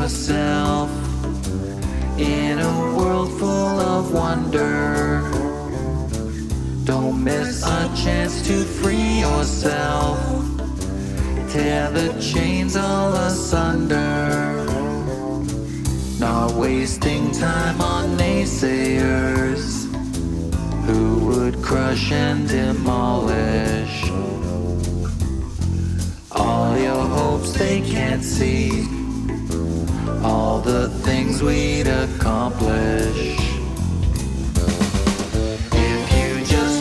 yourself in a world full of wonder. Don't miss a chance to free yourself. Tear the chains all asunder. Not wasting time on naysayers who would crush and demolish all your hopes they can't see, all the things we'd accomplish. If you just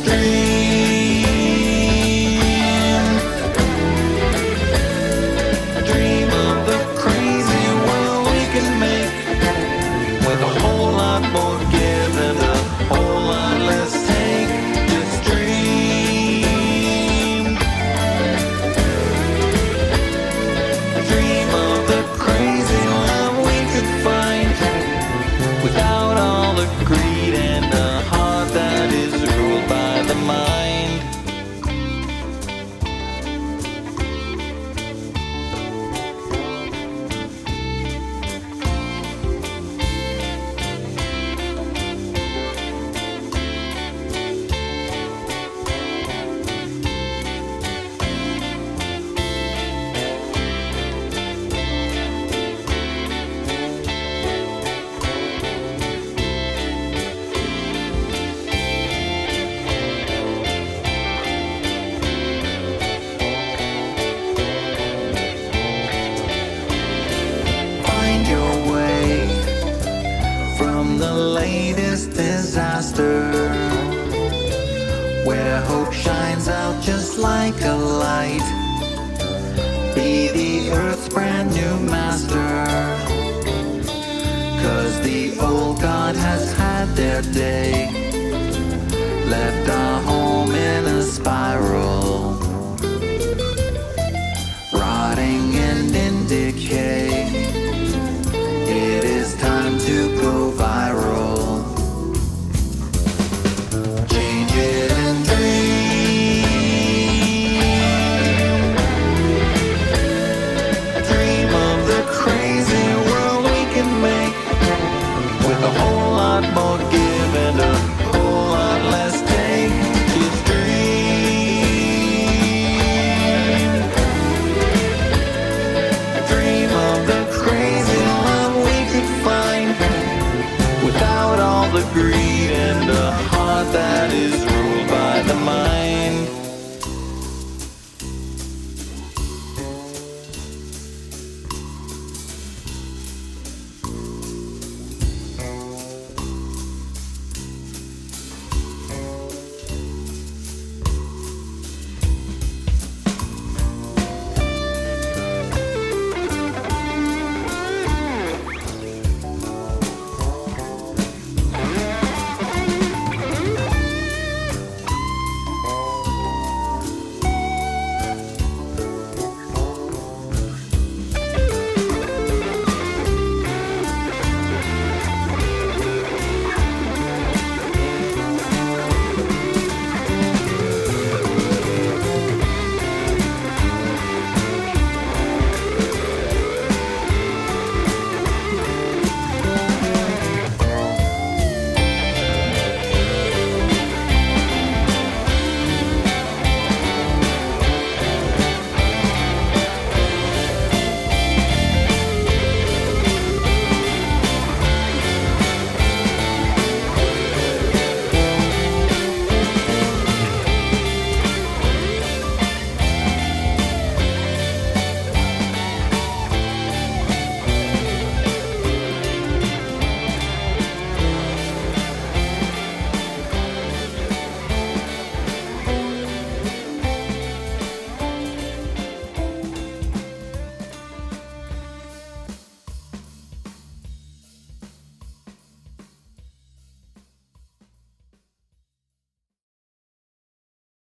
dream of the crazy world we can make, with a whole lot more give and a whole lot less take. Just dream. Dream of the crazy love we could find, without all the greed and a heart that is ruled by the mind. The latest disaster, where hope shines out just like a light. Be the earth's brand new master, 'cause the old god has had their day, left our home in a spiral, rotting and in decay. It is time to go viral. Change it and dream. Dream of the crazy world we can make, with a whole lot more give and a whole lot less take. Just dream. Dream of the crazy love we could find, without all the greed and a heart that is